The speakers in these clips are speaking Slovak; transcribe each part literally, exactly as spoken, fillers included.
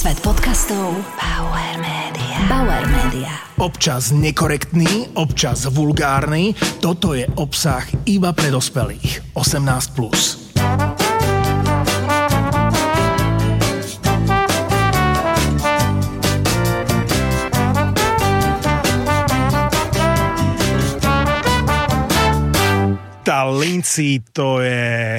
Svet podcastov Bauer Media. Bauer Media. Občas nekorektný, občas vulgárny. Toto je obsah iba pre dospelých. osemnásť plus. Tá Lindsay, to je...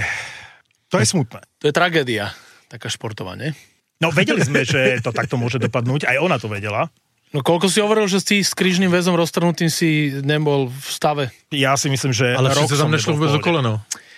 To je smutné. To je tragédia, taká športová, nie? No vedeli sme, že to takto môže dopadnúť. Aj ona to vedela. No koľko si hovoril, že si s krížnym väzom roztrhnutým si nebol v stave? Ja si myslím, že... Ale všetci tam nešlo vôbec o koleno.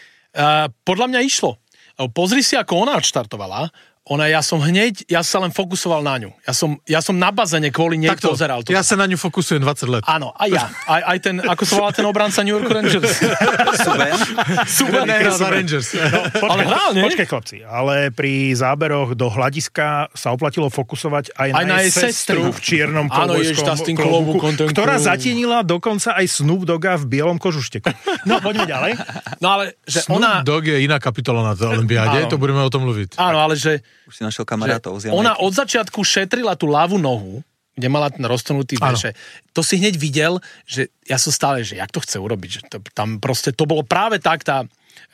Uh, podľa mňa išlo. Pozri si, ako ona odštartovala. Ona, ja som hneď, ja sa len fokusoval na ňu. Ja som, ja som na bazene kvôli nej Takto, pozeral. To. Ja sa na ňu fokusujem dvadsať let. Áno, aj ja. Aj, aj ten, ako sa volá ten obranca New York Rangers? Super. Super. Nehral za Rangers. No, počkej, ale hral, nie? Počkej, chlapci, ale pri záberoch do hľadiska sa oplatilo fokusovať aj, Aj na jej jej sestru v čiernom Áno, ježiš, tá s tým klobúkom, ten ktorá klobúk. zatienila dokonca aj Snoop Dogga v bielom kožušteku. No, poďme ďalej. No ale, že Snoop ona... Dogg je iná kapitola na olympiáde, Áno. to budeme o tom mluviť. Áno, ale že... Už si našiel kamarátov z Ona Jamajky. od začiatku šetrila tú ľavú nohu, kde mala ten roztrhnutý veše. To si hneď videl, že ja som stále, že jak to chce urobiť. Že to, tam proste to bolo práve tak, tá,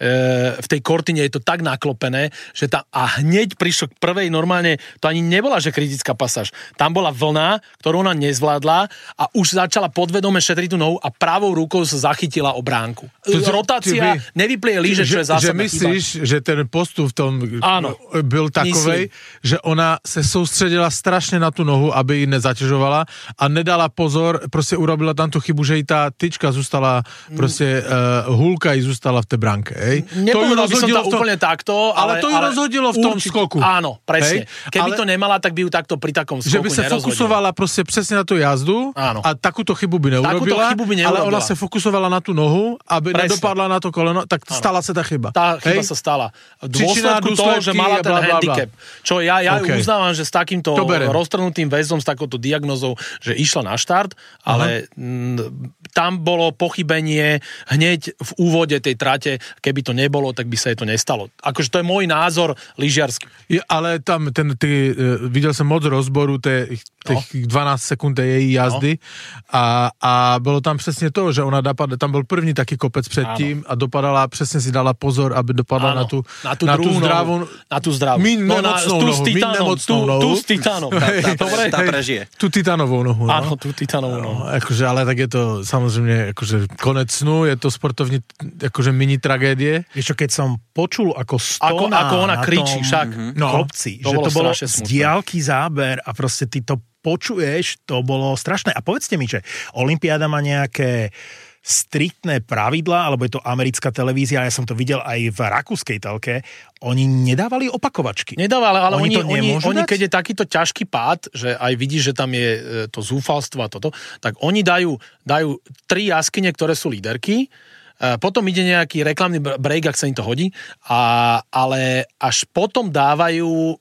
e, v tej kortine je to tak naklopené, že tam a hneď prišlo k prvej normálne, to ani nebola, že kritická pasáž. Tam bola vlna, ktorú ona nezvládla a už začala podvedome šetriť tú nohu a pravou rukou sa zachytila o bránku. To, Rotácia, ty, nevyplie líže, čo je že, že zásadná myslíš, chyba. že ten postup v tom Áno. byl takovej, že ona se soustředila strašne na tú nohu, aby ji nezaťažovala a nedala pozor, proste urobila tam tú chybu, že jej tá tyčka zústala, proste uh, hulka jej zústala v tej bránke. Hej? Nepovedal by som to v tom, úplne takto, ale, ale... to ju rozhodilo v tom určite, skoku. Áno, presne. Hej? Keby ale, to nemala, tak by ju takto pri takom skoku že by sa nerozhodila. fokusovala proste presne na tú jazdu Áno. a takúto chybu by neurobila, chybu by ale neurobila. ona sa fokusovala na tú nohu, aby Presne. nedopadla na to koleno, tak Áno. stala sa tá chyba. Tá chyba Hej? sa stala. V Príčina, dôsledku toho, že mala ten bla, bla, bla. handicap. Čo ja, ja Okay. uznávam, že s takýmto To berem. roztrhnutým väzom, s takouto diagnózou, že išla na štart, ale m, tam bolo pochybenie hneď v úvode tej trate. Keby to nebolo, tak by sa jej to nestalo. Akože to je môj názor lyžiarsky. Je, ale tam ten, ty, uh, videl som moc rozboru těch No. dvanásť sekúnd její jazdy no. a, a bylo tam přesně to, že ona dopadla, tam byl první taký kopec předtím a dopadala, přesně si dala pozor, aby dopadla Áno, na tú, na tú, na tú druhú zdravú, nohu, na tú zdravú. míň No, na, nemocnou tú nohu, s míň titánom, nemocnou tú, nohu. tú s titánom. Tá, tá, dobre? Tá prežije. Tú titánovou nohu. No. Áno, tú titánovú nohu. No, akože, ale tak je to samozrejme akože konec snu, je to sportovní akože mini tragédie. Vieš čo, keď som počul, ako stoná Ako, ako ona na kričí tom však. no, kopci, To že bolo to bolo strašne z smutné. diaľky záber a proste ty to počuješ, to bolo strašné. A povedzte mi, že olympiáda má nejaké striktné pravidlá, alebo je to americká televízia, ja som to videl aj v rakúskej telke, oni nedávali opakovačky. Nedávali, ale Oni oni, to oni, nemôžu oni dať? keď je takýto ťažký pád, že aj vidíš, že tam je e, to zúfalstvo a toto, tak oni dajú, dajú tri jaskyne, ktoré sú líderky, e, potom ide nejaký reklamný break, ak sa im to hodí, a, ale až potom dávajú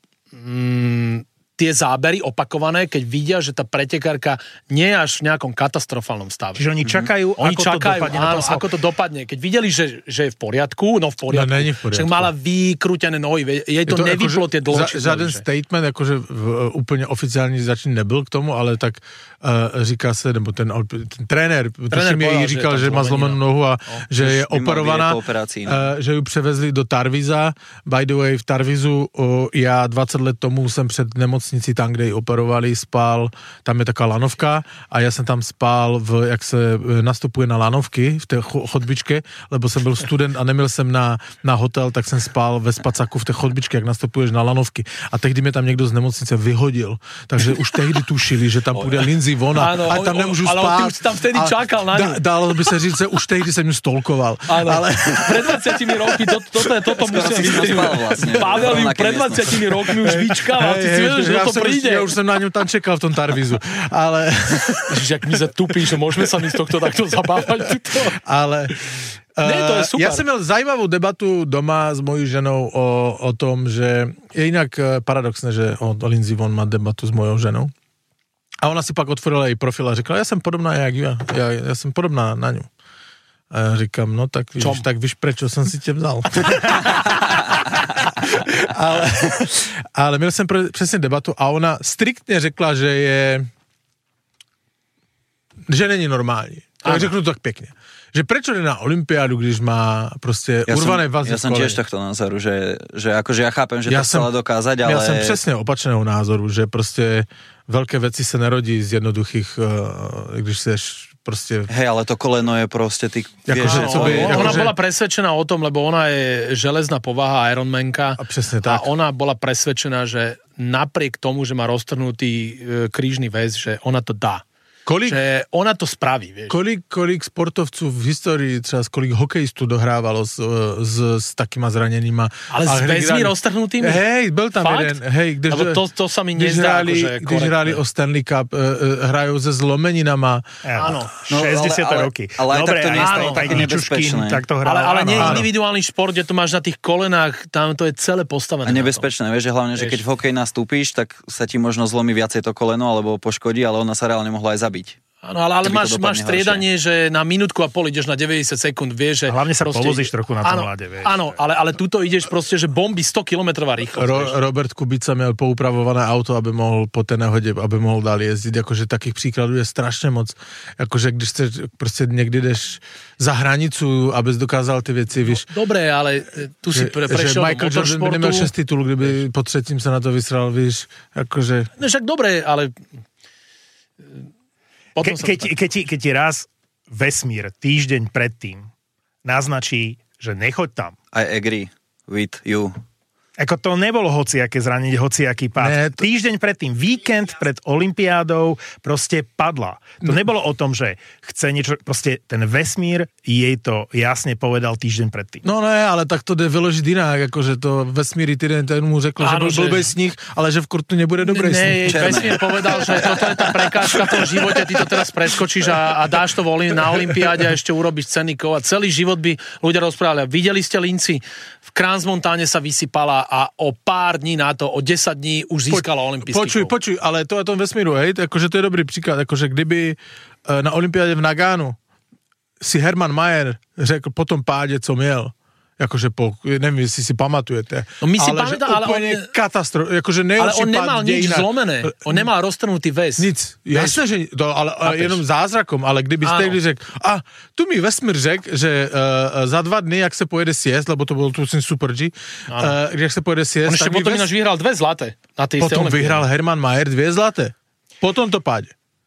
mm, tie zábery opakované, keď vidia, že tá pretekárka nie je až v nejakom katastrofálnom stave. Čiže oni čakajú, Oni ako to čakajú, dopadne. na áno, tom ako to dopadne. Keď videli, že, že je v poriadku, no v poriadku. No, není v poriadku. Však mala vykrútené nohy, jej to, to nevyplo akože tie dlhšie. Za, Žaden statement, akože v, úplne oficiálne začín nebyl k tomu, ale tak uh, říká se, nebo ten, ten trenér, Trenér tuším, jej říkal, že, že má zlomenú nohu a no, že je operovaná, po operácii, no. uh, že ju převezli do Tarviza. By the way, v Tarvizu uh, já dvacet let tomu jsem před nemocnicí tam, kde ji operovali, spal, tam je taká lanovka a ja som tam spal, v, jak se nastupuje na lanovky v tej chodbičke, lebo som byl student a neměl jsem na, na hotel, tak jsem spal ve spacaku v tej chodbičke, jak nastupuješ na lanovky. A tehdy mě tam někdo z nemocnice vyhodil. Takže už tehdy tušili, že tam půjde Lindsay von a Áno, tam nemôžu ale spát. ty už tam vtedy čakal na ňu. Da, dalo by sa říct, že už tehdy som ju stolkoval. Áno, Ale... pred dvadsiatimi rokmi, to, toto, je, toto Skoro musím si vidieť. spal vlastne. Pavel ju Rovnaké pred dvadsiatimi rokmi už vyčkával, ty si vedel, že ja to som, príde. Ja už som na ňu tam čekal v tom Tarvizu. Ale... Ježiš, jak mi sa tupí, že môžeme sa mi z tohto takto zabávať. Tuto. Ale... Nie, to je super. Ja som mal zajímavú debatu doma s mojou ženou o, o tom, že je inak paradoxné, že o, o Lindsay Vonn má debatu s mojou ženou. A ona si pak otvorila jej profil a řekla, ja som podobná jak ja. Ja, ja som podobná na ňu. A ja říkám, no tak víš, tak víš, prečo som si tě vzal. ale, ale měl jsem přesně debatu a ona striktně řekla, že je že není normální. To řeknu tak pěkně. Že prečo jde na olympiádu, když má prostě ja urvané som, vazy Ja som tiež takto názoru, že, že akože ja chápem, že ja to som, chcela dokázať, ale... Ja som přesně opačného názoru, že prostě velké věci se nerodí z jednoduchých, když seš prostě... Hej, ale to koleno je proste, ty jako, vieš, že, no, co by, ona, jako, ona že... bola presvedčená o tom, lebo ona je železná povaha, Ironmanka. A presne tak. A ona bola presvedčená, že napriek tomu, že má roztrhnutý e, krížny väz, že ona to dá. Kolik, že ona to spraví, vieš. Kolik, kolik sportovců v historii, třeba kolik hokejistů dohrávalo s, s, s takýma zraněnýma. Ale s väzmi roztrhnutými? Hej, byl tam Fakt? jeden. Hej, když, Lebo to, to sa mi nezdá, hráli, akože když hráli o Stanley Cup, uh, hrajou se zlomeninama. Áno. No, šesťdesiate roky. Ale aj dobre, tak to nie je také nebezpečné. Tak to hral, ale, ale nie áno. individuálny šport, kde to máš na tých kolenách, tam to je celé postavené. A nebezpečné, vieš, že hlavne, že keď v hokeji nastúpíš, tak sa ti možno zlomí viacej to koleno alebo poškodí, ale ona sa reálne mohla aj zabiť. Áno, ale, ale máš, máš striedanie, že na minútku a pol ideš na deväťdesiat sekúnd, vieš, že... A hlavne sa proste, povozíš trochu na tom áno, ľade, vieš. Áno, ale, ale tuto ideš proste, že bomby sto kilometrová rýchlosť. Ro, Robert Kubica měl poupravované auto, aby mohl po té nehodě, aby mohl dál jezdit, jakože takých příkladů je strašně moc. Jakože když chceš, prostě někdy jdeš za hranicu, abys dokázal ty věci, víš. No, dobré, ale tu si pre, prešiel do Michael Jordan by neměl šest titulů, kdyby po třetím se na to vysral, víš, jakože... No však dobré, ale... Ke, keď, keď, keď ti raz vesmír týždeň predtým naznačí, že nechoď tam. I agree with you. Ako to nebolo hociaké zranenie, hociaký pád. Ne, to... Týždeň predtým, víkend pred olympiádou proste padla. To nebolo o tom, že chce niečo, proste ten vesmír jej to jasne povedal týždeň predtým. No ne, ale tak to jde vyložit jinak, jakože to vesmír týden ten mu řekl, že byl že... blbej sníh, ale že v kurtu nebude dobrý sníh. Ne, vesmír povedal, že toto je tá prekážka v tom živote, ty to teraz preskočíš a, a dáš to na olympiáde a ešte urobíš cenný kov a celý život by ľudia rozprávali. Videli ste Linci? V Crans-Montáne sa vysypala a o pár dní na to, o desať dní už získala olympijský Počuj, kov. počuj, ale to je tom vesmíru, hej, akože to je dobrý příklad, akože kdyby na olympiádě v Nagánu si Hermann Mayer řekl po tom pádě, co měl, jakože po, nevím, jestli si pamatujete. No my si ale pamätá, ale on... katastrof, jakože Ale nejhorší on nemal pád nič dejina. zlomené. On nemal roztrhnutý väz. Nic. Jasné, že to, ale, ale jenom zázrakom, ale kdyby ste řekl, a tu mi vesmír řekl, že uh, za dva dny, jak se pojede siest, lebo to bol tu Super G, uh, jak se pojede siest, on ešte potom ináč vyhral dve zlaté. Na tej potom vyhral Hermann Mayer dvě zlaté. Po tomto pádě.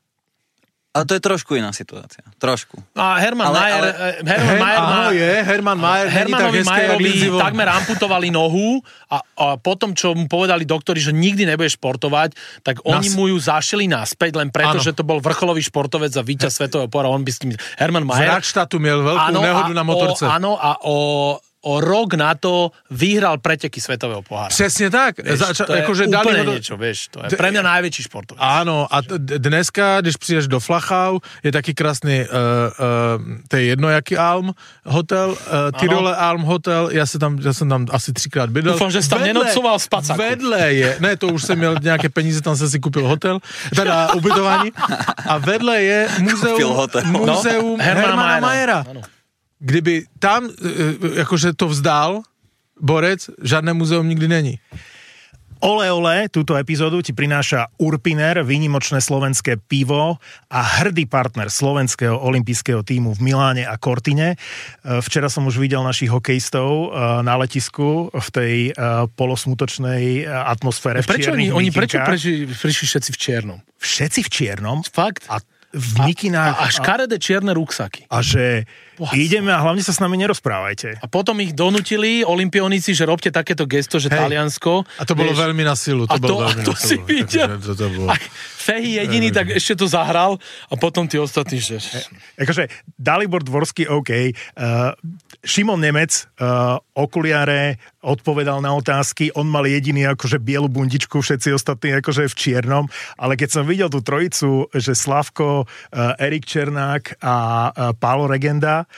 Ale to je trošku iná situácia. Trošku. A Hermann ale, Mayer... Ale... Hermann Mayer má... Áno, je, Hermann Mayer. Hermannovi Mayerovi takmer amputovali nohu a, a potom, čo mu povedali doktori, že nikdy nebude športovať, tak oni Nas... mu ju zašili naspäť, len preto, ano. Že to bol vrcholový športovec a víťaz svetového pohára. On by s tým... Hermann Mayer... Z Radštatu miel veľkú nehodu na motorce. Áno, a o... o rok na to vyhral preteky svetového pohára. Přesně tak. Vieš, Zača- to je akože úplne dali ho do... niečo, vieš. To je pre mňa najväčší športovec. Áno, a t- dneska, když přijdeš do Flachau, je taký krásný, uh, uh, to je jedno, jaký Alm hotel, uh, Tyrole Alm hotel, já se tam, já jsem tam asi třikrát bydlel. Dúfam, že si tam nenocoval v spacáku. Vedle je, ne, to už jsem měl nějaké peníze, tam jsem si koupil hotel, teda ubytování, a vedle je muzeum, muzeum no? Hermana Mayera. Kdyby tam, jakože to vzdal borec, žádné muzeum nikdy není. Ole, ole, túto epizódu ti prináša Urpiner, výnimočné slovenské pivo a hrdý partner slovenského olympijského tímu v Miláne a Cortine. Včera som už videl našich hokejistov na letisku v tej polosmutočnej atmosfére v prečo čiernych oni, oni prečo mikinkách. prišli, prišli všetci v čiernom? Všetci v čiernom? Fakt? A v mikinách. A, a škaredé čierne ruksaky. A že Boha ideme a hlavne sa s nami nerozprávajte. A potom ich donutili olympionici, že robte takéto gesto, že Hej. Taliansko. A to bolo vieš, veľmi na silu. To a to, bolo a veľmi to na si silu. videl. Takže to, to bolo... A Fehy jediný, tak ešte to zahral a potom tí ostatní, že... Akože Dalibor Dvorský, OK. Uh, Šimon Nemec, uh, okuliare, odpovedal na otázky. On mal jediný akože bielu bundičku, všetci ostatní akože v čiernom. Ale keď som videl tú trojicu, že Slavko, uh, Erik Černák a uh, Pálo Regenda,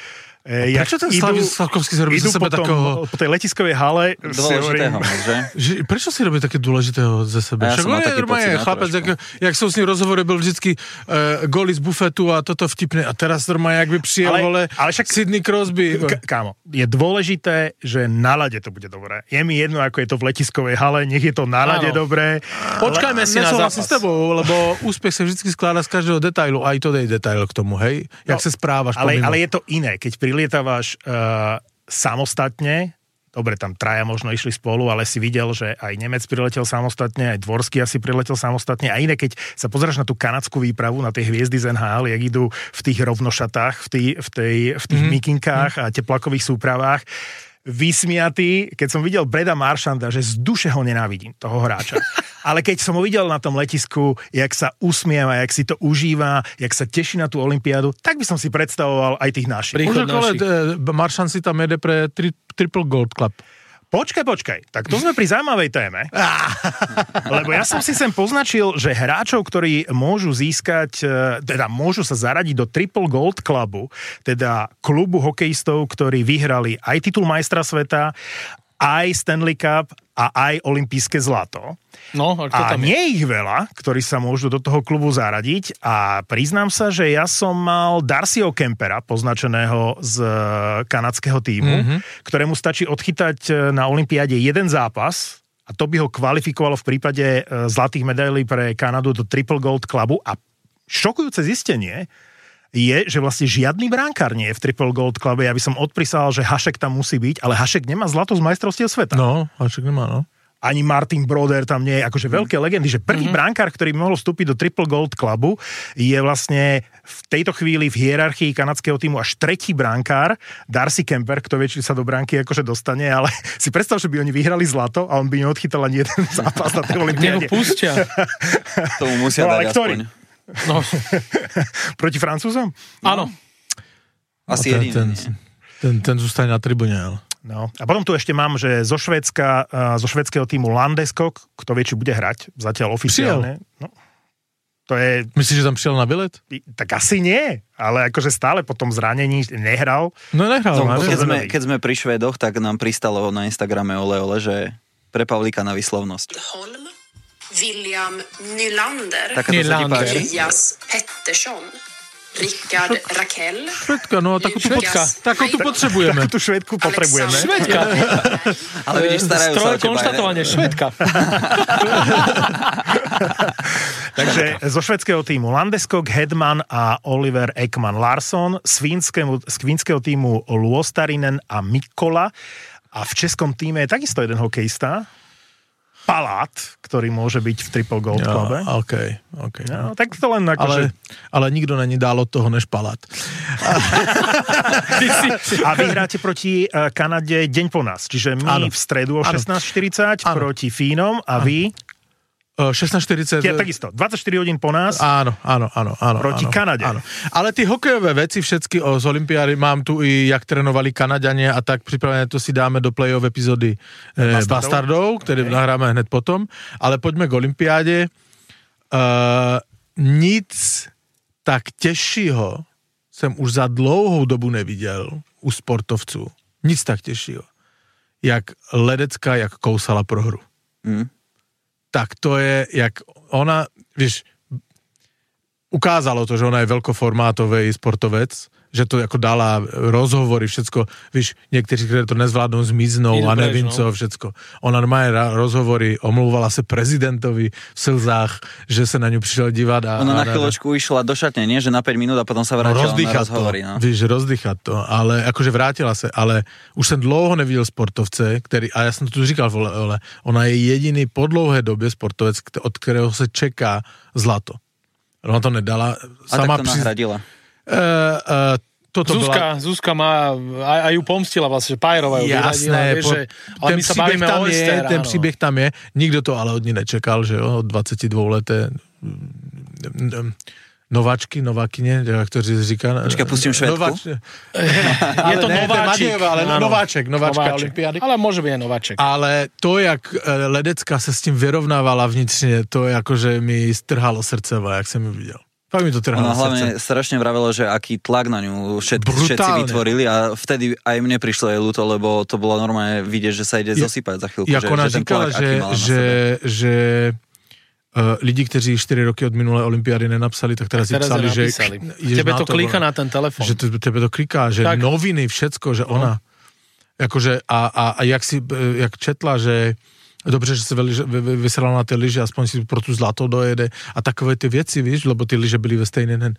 E, prečo ten Slavis Slavkovský si robí za sebe takého... Po tej letiskovej hale... Dôležitého, že? že? Prečo si robí také dôležitého ze sebe? Ja Však on je normálne chlapec, jak, jak som s ním rozhovoril, byl vždycky uh, goli z bufetu a toto vtipné. A teraz normálne, jak by prijel, ale, vole, ale však, Sidney Crosby. K- kámo, je dôležité, že na lade to bude dobré. Je mi jedno, ako je to v letiskovej hale, nech je to na lade dobré. Počkajme si na zápas. S tebou, lebo úspech sa vždy skladá z každého detailu. Aj to dej detail k tomu, hej? Jak no, sa správaš ale, pomimo. ale je to iné, keď prilietávaš uh, samostatne, dobre, tam traja možno išli spolu, ale si videl, že aj Nemec priletel samostatne, aj Dvorský asi priletel samostatne. A iné, keď sa pozráš na tú kanadskú výpravu, na tie hviezdy z en há el, jak idú v tých rovnošatách, v, tý, v, tej, v tých mm-hmm. mikinkách a teplakových súpravách, vysmiatý, keď som videl Breda Marchanda, že z duše ho nenávidím, toho hráča. Ale keď som ho videl na tom letisku, jak sa usmieva, jak si to užíva, jak sa teší na tú olympiádu, tak by som si predstavoval aj tých našich. Už ale Marchand si tam jede pre tri, Triple Gold Club. Počkaj, počkaj, tak to sme pri zaujímavej téme. Lebo ja som si sem poznačil, že hráčov, ktorí môžu získať, teda môžu sa zaradiť do Triple Gold Clubu, teda klubu hokejistov, ktorí vyhrali aj titul majstra sveta, aj Stanley Cup a aj olympijské zlato. No, a, a tam nie je ich veľa, ktorí sa môžu do toho klubu zaradiť a priznám sa, že ja som mal Darcyho Kempera, poznačeného z kanadského tímu, mm-hmm. ktorému stačí odchytať na olympiáde jeden zápas a to by ho kvalifikovalo v prípade zlatých medailí pre Kanadu do Triple Gold Clubu a šokujúce zistenie je, že vlastne žiadny bránkár nie je v Triple Gold Clube. Ja by som odprisal, že Hašek tam musí byť, ale Hašek nemá zlato z majstrovstiev sveta. No, Hašek nemá, no. Ani Martin Brodeur tam nie je, akože veľké legendy, že prvý mm-hmm. bránkár, ktorý by mohol vstúpiť do Triple Gold Clubu, je vlastne v tejto chvíli v hierarchii kanadského týmu až tretí bránkár, Darcy Kemper, kto vie, či sa do bránky akože dostane, ale si predstav, že by oni vyhrali zlato a on by neodchytal ani jeden zápas na tej olympiáde. Neho pustia. Tomu musia no, dať aspoň. No. Proti Francúzom? Áno. Asi ten, jediný. Ten, ten, ten zostane na tribune, ale... No. A potom tu ešte mám, že zo Švédska, zo švédskeho týmu Landeskog, kto vie, či bude hrať, zatiaľ oficiálne. No, to je... Myslíš, že tam prišiel na bilet? Tak asi nie, ale akože stále po tom zranení nehral. No nehral. No, keď, sme, keď sme pri Švédoch, tak nám pristalo na Instagrame ole ole, že pre Pavlíka na výslovnosť. Holm, William Nylander, Elias Pettersson, Rickard Rakell. Švedka, no takú tu, podka, takú tu potrebujeme. Takú tu Švedku potrebujeme. Švedka. Ale vidíš, starajú sa o teba. Konštatovanie, Švedka. Takže zo švédskeho týmu Landeskog, Hedman a Oliver Ekman Larsson, z fínskeho, z fínskeho týmu Luostarinen a Mikkola a v českom týme je takisto jeden hokejista, Palát, ktorý môže byť v Triple Gold ja, Clube. OK, OK. No, tak to len ako, ale, že... ale nikto není dál od toho než Palát. A vy hráte proti Kanade deň po nás, čiže my ano. v stredu o šestnásť štyridsať proti Fínom a ano. vy... šestnásť štyridsať. Ja, takisto, dvadsaťštyri hodín po nás. Áno, áno, áno. áno proti áno, Kanade. Áno. Ale tie hokejové veci všetky o, z olympiády mám tu i jak trénovali Kanaďania a tak pripravené to si dáme do play-off epizody eh, Bastardov, Bastardov ktoré okay. nahráme hned potom. Ale poďme k olympiáde. Uh, nic tak těžšího jsem už za dlouhou dobu neviděl u sportovců. Nic tak těžšího. Jak Ledecká, jak kousala pro hru. Mm. Tak to je, jak ona, víš, ukázalo to, že ona je veľkoformátový sportovec, že to ako dala rozhovory, všetko, víš, niektorí, ktorí to nezvládnou, zmiznou a nevím co, všetko. Ona normálne rozhovory, omlouvala sa prezidentovi v slzách, že sa na ňu prišiel dívať. A, ona a, na chvíľočku išla do šatne, nie? Že na päť minút a potom sa vrátila no, na rozhovory. To, no. Víš, rozdýchať to, ale akože vrátila sa, ale už som dlouho nevidel sportovce, ktorý, a ja som to tu říkal, vole, ona je jediný po dlouhé době sportovec, od ktorého sa čeká zlato. Ona to nedala. A sama tak to nahradila. Uh, uh, toto Zuzka, bola... Zuzka má, aj, aj ju pomstila vlastne, že Pájrová ju vyradila, vieš, že, ale my sa bavíme o Oyster. Ten príbeh tam je, nikto to ale od ní nečekal, že od dvadsaťdvojleté nováčky, novákyne, jak to říká. Počkaj, pustím Švédku. Nováč... je to ne, nováčik. To ale áno, nováček, nováčka olympiády. Ale môže byť aj nováček. Ale to, jak Ledecká sa s tým vyrovnávala vnitřne, to je ako, že mi strhalo srdce, jak som ju videl. Fakt mi to trhá Ona na hlavne srdce. strašne vravela, že aký tlak na ňu všet, všetci vytvorili a vtedy aj mne prišlo jej ľúto, lebo to bolo normálne vidieť, že sa ide zosypať za chvíľku. Jak že, ona že ten říkala, tlak, že, že, že uh, lidi, kteří štyri roky od minulé olympiády nenapsali, tak teraz si teraz psali, že... Tebe to klika na ten telefon. Že to, tebe to kliká, že tak. Noviny, všetko, že ona... Akože, a, a, a jak si, jak četla, že dobře, že se vysrala na té lyže, aspoň si pro tu zlato dojede a takové ty věci, víš, lebo ty lyže byly ve stejný den.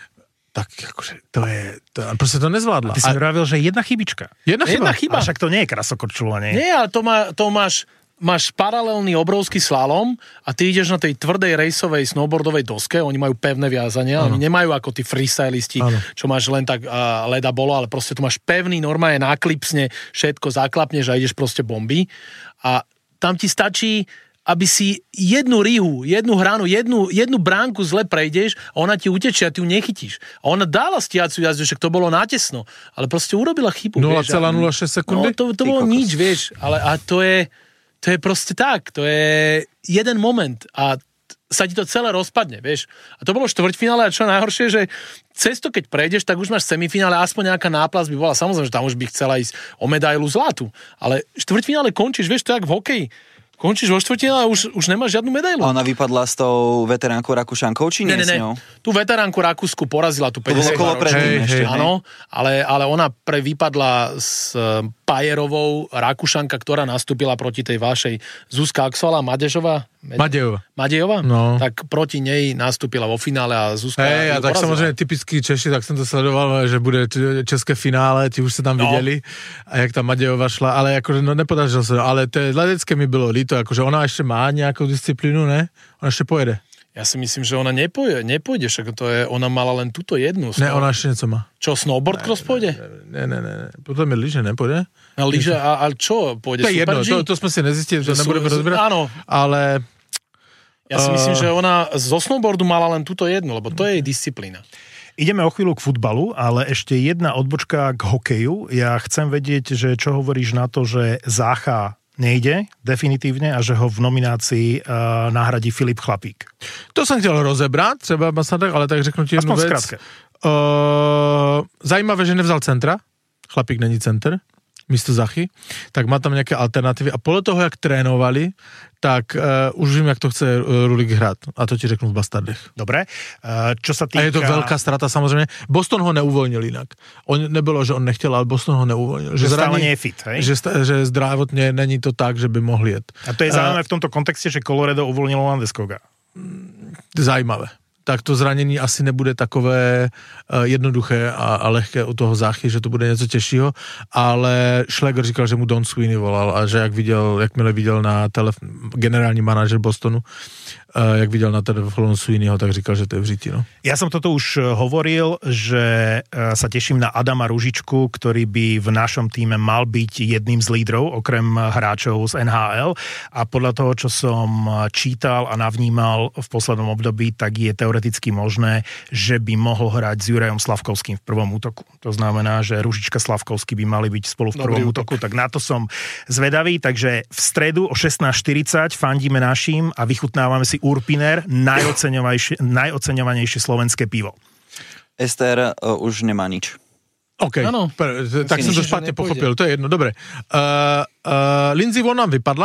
Tak akože, to je, to, proste to nezvládla. A ty si mi vravil, že jedna chybička. Jedna chyba. Jedna chyba. A však to nie je krasokorčulovanie. Nie, ale to, má, to máš, máš paralelný obrovský slalom a ty ideš na tej tvrdej rejsovej snowboardovej doske, oni majú pevné viazania, ano. Oni nemajú ako tí freestylisti, ano. Čo máš len tak uh, leda bolo, ale proste tu máš pevný, normálne naklipsne, všetko zaklapneš a ideš proste bomby a tam ti stačí, aby si jednu rihu, jednu hranu, jednu, jednu bránku zle prejdeš a ona ti utečie a ty ju nechytíš. A ona dala stiacu jazdu, však to bolo nátesno, ale proste urobila chybu. nula celá nula šesť sekundy? No to, to bolo nič, vieš, ale a to je, to je proste tak, to je jeden moment a sa ti to celé rozpadne, vieš. A to bolo štvrťfinále a čo najhoršie, že cez to, keď prejdeš, tak už máš semifinále, aspoň nejaká náplasť by bola. Samozrejme, že tam už by chcela ísť o medailu zlatu. Ale štvrťfinále končíš, vieš, to je jak v hokeji. Končíš vo štvrťfinále a už, už nemáš žiadnu medailu. A ona vypadla s tou veteránkou Rakúšankou, či nie, nie, nie s ňou? Tú veteránku Rakúsku porazila tu päťdesiat. To bolo kolo predtým ešte. Áno, ale, ale ona pre vypadla s Pajerovou Rakúšanka, ktorá nastúpila proti tej vašej Zuzka Axola, Madežová. Madejová. Madejová? No. Tak proti nej nastúpila vo finále a Zuzka... Hej, a tak porazila. samozrejme typický Češi, tak som to sledoval, že bude české finále, ti už sa tam no. videli a jak tam Madejová šla, ale akože no nepodařilo sa, ale to ledecké mi bylo líto, akože ona ešte má nejakú disciplínu, ne? Ona ešte pojede. Ja si myslím, že ona nepôjde, nepôjde, však to je, ona mala len túto jednu. Ne, ona ešte niečo má. Čo, snowboard ne, cross pôjde? Ne, ne, ne, ne. Potom je lyže, nepôjde? A lyže, a, a čo pôjde? To je jedno, to, to sme si nezistili, že nebudeme rozberať. Áno. Ale... Ja si myslím, že ona zo snowboardu mala len túto jednu, lebo to je jej disciplína. Ideme o chvíľu k futbalu, ale ešte jedna odbočka k hokeju. Ja chcem vedieť, že čo hovoríš na to, že Zácha nejde definitívne a že ho v nominácii uh, nahradí Filip Chlapík. To som chtěl rozebrať, třeba Masadek, ale tak řeknu ti jednu Aspoň vec. skrátke. Uh, zajímavé, že nevzal centra. Chlapík není center. Místo Zachy, tak má tam nejaké alternatívy a podľa toho, jak trénovali, tak uh, už vím, jak to chce uh, Rulik hrať. A to ti řeknu v Bastardech. Dobre. Uh, čo sa týka... A je to veľká strata, samozrejme. Boston ho neuvolnil inak. On, nebylo, že on nechtěl, ale Boston ho neuvolnil. Že, že stále nie je fit, hej? Že, že zdravotne není to tak, že by mohli jet. A to je zaujímavé uh, v tomto kontexte, že Colorado uvolnilo Landeskoga. Zajímavé. Tak to zranění asi nebude takové uh, jednoduché a, a lehké u toho Záchy, že to bude něco těžšího, ale Schläger říkal, že mu Don Sweeney volal a že jak viděl, jakmile viděl na telefon, generální manažer Bostonu, uh, jak viděl na telefonu Sweeneyho, tak říkal, že to je v říti. No. Ja som toto už hovoril, že uh, sa teším na Adama Ružičku, ktorý by v našom týme mal byť jedným z lídrov, okrem hráčov z en há el a podľa toho, čo som čítal a navnímal v poslednom období, tak je teoreticky možné, že by mohol hrať s Jurajom Slavkovským v prvom útoku. To znamená, že Ružička Slavkovský by mali byť spolu v prvom Dobrý útoku, útok. Tak na to som zvedavý. Takže v stredu o šestnásť štyridsať fandíme našim a vychutnávame si Urpiner, najoceňovanejšie slovenské pivo. Ester uh, už nemá nič. OK, per, tak som to špatne pochopil, to je jedno, dobre. Uh, uh, Lindsey Vonn nám vypadla,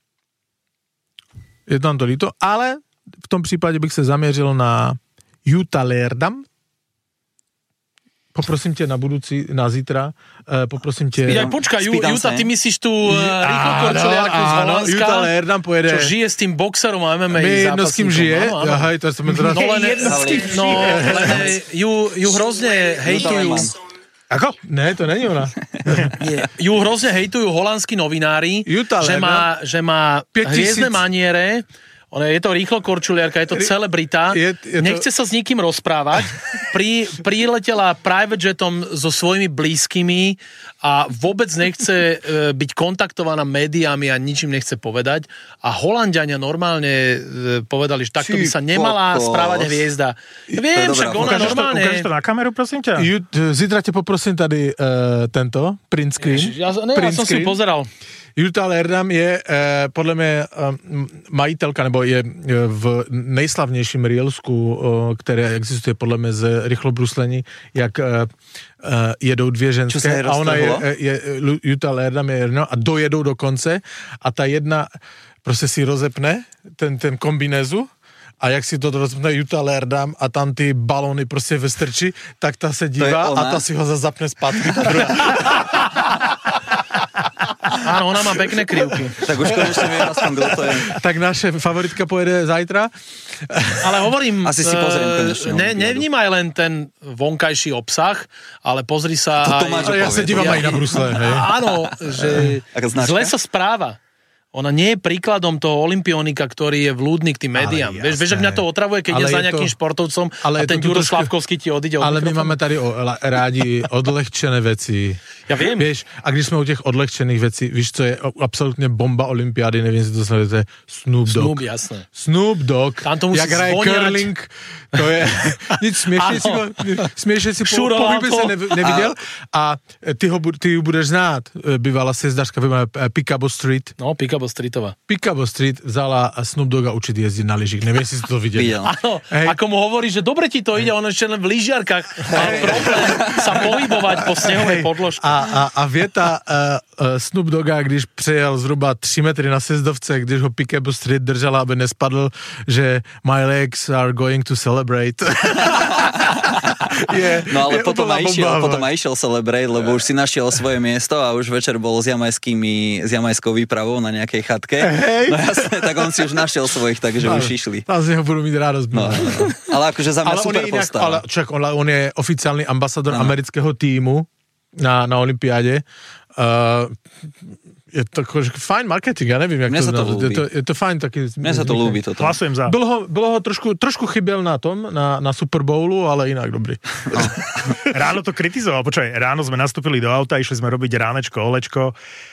je tam to líto, ale v tom případě bych se zaměřil na Jutta Leerdam. Poprosím tě na budoucí, na zítra, uh, poprosím tě... Ja, počkaj, Jutta, ty myslíš tú uh, rýchlokorčuliarku z Holandska, Jutta Leerdam pojede... čo žije s tým boxerom a em em á My jedno s kým žije, áno, áno. Aha, to sme teraz... No len, no, len ju, ju hrozne hejtujú... Ako? Ne, to není ona. Ju hrozne hejtujú holandskí novinári, že má, že má hviezdne maniere. Ona je to rýchlokorčuliarka, je to celebrita, je, je to... nechce sa s nikým rozprávať, Pri, priletela private jetom so svojimi blízkymi a vôbec nechce e, byť kontaktovaná médiami a ničím nechce povedať. A Holanďania normálne e, povedali, že takto by sa nemala kokos. správať hviezda. Viem, však ona Ukážeš normálne... to, ukážeš to na kameru, prosím ťa? Jut, zítra te poprosím tady uh, tento print screen. Ja, ne, ja som si pozeral. Jutta Leerdam je eh, podle mě eh, majitelka, nebo je v nejslavnějším reelsku, eh, které existuje podle mě z rychlobruslení, jak eh, eh, jedou dvě ženské a ona je, je, Jutta Leerdam je jedno a dojedou do konce a ta jedna prostě si rozepne ten, ten kombinézu a jak si to rozpne Jutta Leerdam a tam ty balóny prostě vystrčí, tak ta se dívá a ta si ho zase zapne zpátky. Áno, ona má pekné krivky. Tak už konečne viem aspoň, kto to je. Tak naše favoritka pojede zajtra. Ale hovorím, Asi si pozriem konečne. Ne, nevnímaj len ten vonkajší obsah, ale pozri sa To aj... Tomáš Ja sa dívam aj na brusle. Hej. Áno, že zle sa správa. Ona nie je príkladom toho olympionika, ktorý je vľúdny k tým médiám. Vieš, vieš, ak mňa to otravuje, keď ide za nejakým to, športovcom a ten Ďuro Slavkovský ti odíde od Ale mikrofónu. my máme tady o, rádi odlehčené veci. Ja viem. Vieš, a když jsme u těch odlehčených věcí, víš, co je absolutně bomba olympiády, nevím, jestli to sledujete, Snoop Dogg. Snoop, jasné. Snoop Dogg, tam to musí jak hraje zvoniať. curling, to je nic směšně si, směšně si po, po by se neviděl a ty ho ty ju budeš znát, bývala sezdařka, Picabo Street. No, Picabo Streetová. Picabo Street vzala Snoop Dogga učiť jezdiť na lyžích. Neviem, si to videl. Videl. Áno, ako mu hovorí, že dobre ti to ide, on ešte len v lyžiarkách má problém sa pohybovať po snehovej podložke. A, a, a věta uh, uh, Snoop Dogga, když přejel zhruba tři metry na sjezdovce, když ho Picabo Street držela, aby nespadl, že my legs are going to celebrate. je, no ale je potom aj, išiel, potom aj išiel celebrate, lebo už si našiel svoje miesto a už večer bol s jamajskými, s jamajskou výpravou na nejakej chatke. Hej. No jasne, tak on si už našiel svojich, takže no, už išli. Tam z neho budú mít rádost. No, no. Ale akože za mňa ale super on inak, postava. ale čak, on, on je oficiálny ambasador ano. amerického týmu na, na olympiáde. Uh, je to akože fajn marketing, ja nevím, jak Mne to, sa to ľúbi. je to, je to fajn taký... Mne sa to ľúbi toto. Hlasujem za. Bylo ho, bylo ho trošku, trošku chyběl na tom, na, na Super Bowlu, ale inak dobrý. No. Ráno to kritizoval, počkaj, ráno sme nastúpili do auta, išli sme robiť ránečko, olečko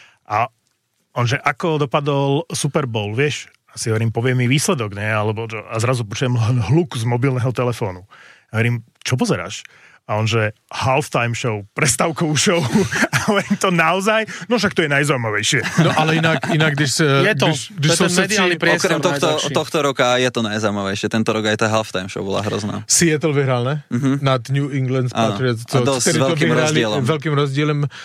a on, že ako dopadol Super Bowl, vieš? Asi hovorím, povie mi výsledok, ne? Alebo, a zrazu počujem hluk z mobilného telefónu. A hovorím, čo pozeráš? A on, že halftime show, prestávkovú show. A hovorím, to naozaj? No však to je najzaujímavejšie. No ale inak, inak když... Je to, když, když to je ten mediálny priestor Okrem tohto, najdrahší. tohto roka je to najzaujímavejšie. Tento rok aj tá halftime show bola hrozná. Seattle vyhrál, ne? Mm-hmm. Nad New England Patriots. A dosť s veľkým rozdielom. Veľkým rozdielem. Uh,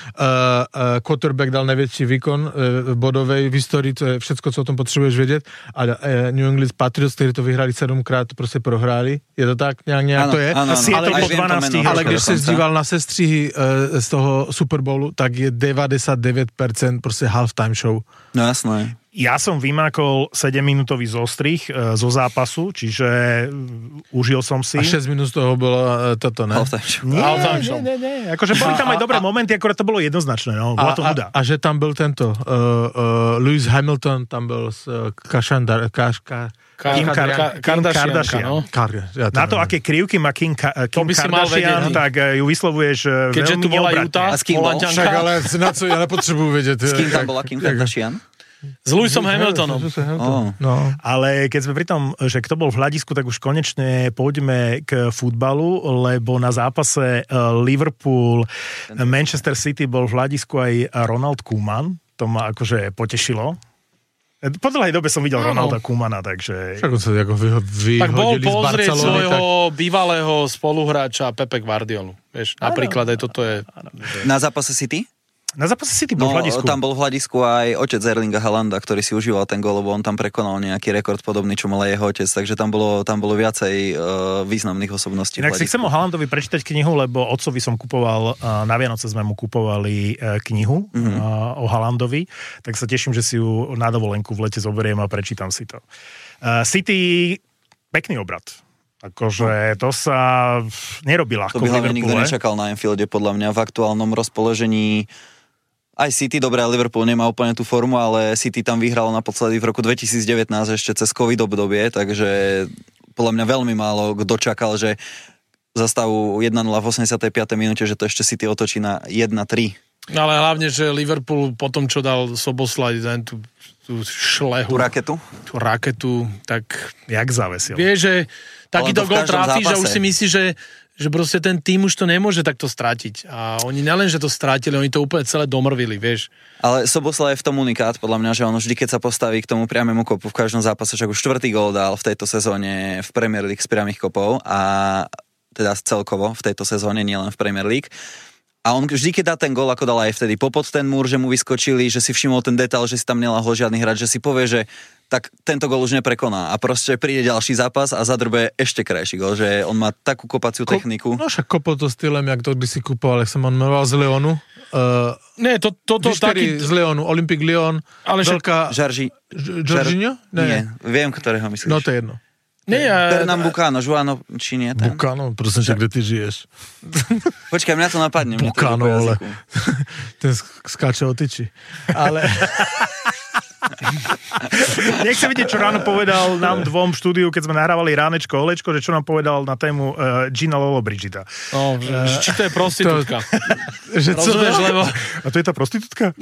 uh, quarterback dal najväčší výkon uh, bodovej v histórii, to je všetko, co o tom potřebuješ vědět. A uh, New England Patriots, ktorí to vyhrali sedmkrát, prostě prohráli. Je to tak? Nejak, nejak ano, to je? Ano, ano. Seattle Ale, po dvanástich ale když se zdíval na sestřihy uh, z toho Super Bowlu, tak je deväťdesiatdeväť percent prostě halftime show. No jasné. Ja som vymákol sedemminútový zostrih e, zo zápasu, čiže e, užil som si. A šesť minút z toho bolo uh, toto, ne? Halftime show. Nie, Halftime nie, show. nie, nie. Akože boli tam aj dobré momenty, akorát to bolo jednoznačné. No. Bola to a, huda. a, a že tam byl tento uh, uh, Lewis Hamilton, tam byl s uh, Kašandar, Kaš, Ka, Kim Kar- Kardashianka, Kardashian. no. Kar, ja to Na to, neviem. aké krivky má Kim, Ka- Kim by si mal Kardashian, vedieť. tak e, ju vyslovuješ e, Keďže veľmi tu bola neobratne. Utah, A s kým bol? Holanďanka, Však ale na co, ja nepotřebuju vedieť. S kým tam bola Kim Kardashian? s Lewisom Hamiltonom. Oh. No. Ale keď sme pri tom, že kto bol v hľadisku, tak už konečne poďme k futbalu, lebo na zápase Liverpool Manchester City bol v hľadisku aj Ronald Koeman. To ma akože potešilo. Po dlhej dobe som videl Áno. Ronalda Koemana, takže... Však on sa ako vy, Tak bol vyhodili z pozrieť Barcelony. svojho Tak... bývalého spoluhráča Pepe Guardiolu. Vieš, napríklad aj toto je... Na zápase City? Na zápase City bol No, v hľadisku. tam bol v hľadisku aj otec Erlinga Haalanda, ktorý si užíval ten gól, lebo on tam prekonal nejaký rekord podobný, čo mal aj jeho otec, takže tam bolo, tam bolo viacej uh, významných osobností. Inak si chcem o Haalandovi prečítať knihu, lebo otcovi som kupoval, uh, na Vianoce sme mu kupovali uh, knihu mm-hmm. uh, o Haalandovi, tak sa teším, že si ju na dovolenku v lete zoberiem a prečítam si to. Uh, City, pekný obrad. Akože to sa nerobí ľahko. To by hlavne v nikto Liverpoole. nečakal na Anfielde, podľa mňa v aktuálnom rozpoložení. Aj City, dobré, Liverpool nemá úplne tú formu, ale City tam vyhralo naposledy v roku dvetisícdevätnásť ešte cez covid obdobie, takže podľa mňa veľmi málo kto čakal, že za stavu jeden nula v osemdesiatej piatej minúte, že to ešte City otočí na jeden tri. No ale hlavne, že Liverpool po tom, čo dal Soboslaj tú, tú šlehu, Tú raketu? tú raketu, tak Jak zavesil. vie, že takýto Ale to v gól každom tráfi, že zápase. už si myslí, že, že proste ten tým už to nemôže takto stratiť. A oni nelen, že to strátili, oni to úplne celé domrvili, vieš. Ale Soboslaj je v tom unikát, podľa mňa, že on vždy, keď sa postaví k tomu priamému kopu v každom zápase, však už štvrtý gól dal v tejto sezóne v Premier League z priamých kopov a teda celkovo v tejto sezóne, nielen v Premier League. A on vždy, keď dá ten gól, ako dal aj vtedy popod ten múr, že mu vyskočili, že si všimol ten detail, že si tam nelahol žiadny hráč, že si povie, že tak tento gól už neprekoná. A proste príde ďalší zápas a zadrbe ešte krajší gól, že on má takú kopaciu Ko- techniku. No však kopol to stylem, jak to kdysi kupoval, jak sa on menoval z Lyonu. Uh, Nie, to, toto víš, taký... z Lyonu, Olympique Lyon, ale veľká... Žarži... Žaržinho? Nie, viem, ktorého myslíš. No to je jedno. Nie, ja... Pernambucano, Joano, či nie ten? Bukano, prosím ťa, kde ty žiješ? Počkaj, mňa to napadne. Bukano, ale ten skáče o tyči. Ale... Nechcem vidieť, čo ráno povedal nám dvom v štúdiu, keď sme nahrávali Ránečko Olečko, že čo nám povedal na tému uh, Gina Lollobrigida. No, uh, či to je prostitútka. To, že rozumieš, co? lebo... A to je tá prostitútka?